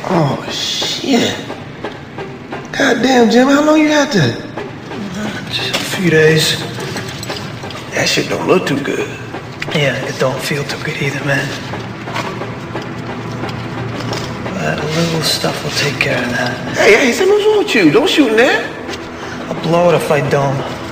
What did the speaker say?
Oh, shit. Goddamn, Jim, how long you had that? Just a few days. That shit don't look too good. Yeah, it don't feel too good either, man. But a little stuff will take care of that. Hey, son, what's wrong with you? Don't shoot in there. I'll blow it if I don't.